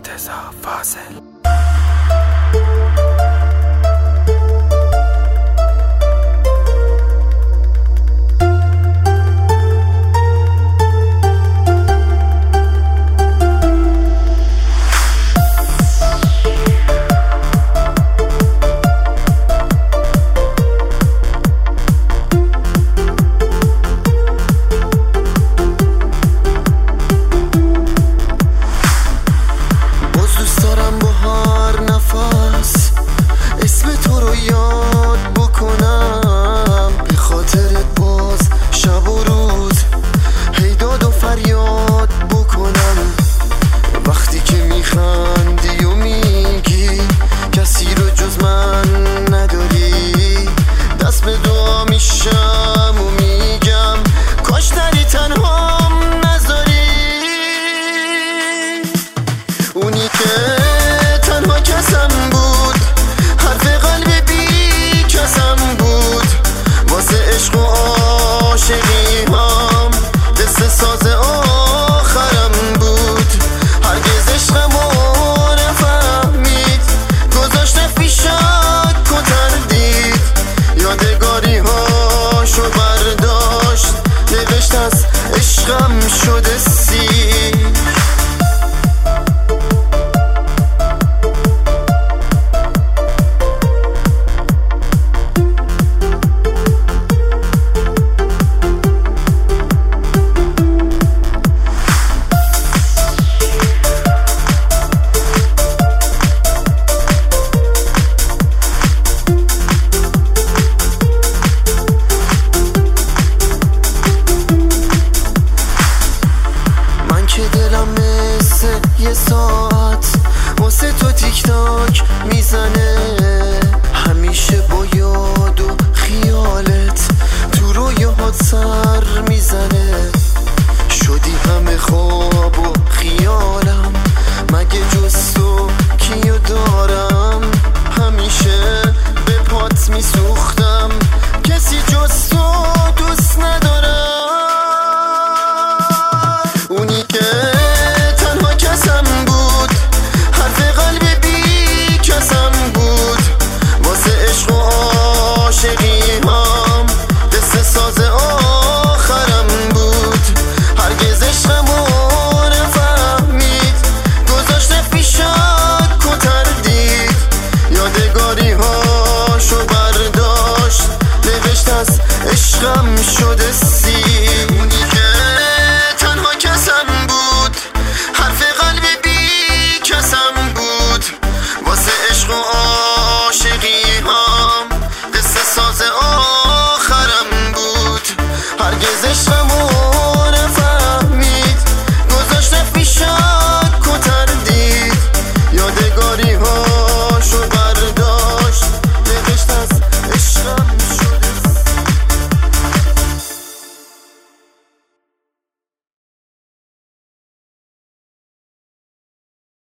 مرتضی فاضل. اونی که تنها کسم بود، حرف قلب بی کسم بود، واسه عشق و عاشقی هم دست ساز آخرم بود. هرگز عشقمو نفهمید، گذاشته فی شک و تردید، یادگاری هاشو برداشت، نوشت از عشقم شده سیر. که دلم مثل یه ساعت واسه تو تیک تاک میزنه، همیشه با یاد و خیالت تو رویاهات سر میزنه. شدی همه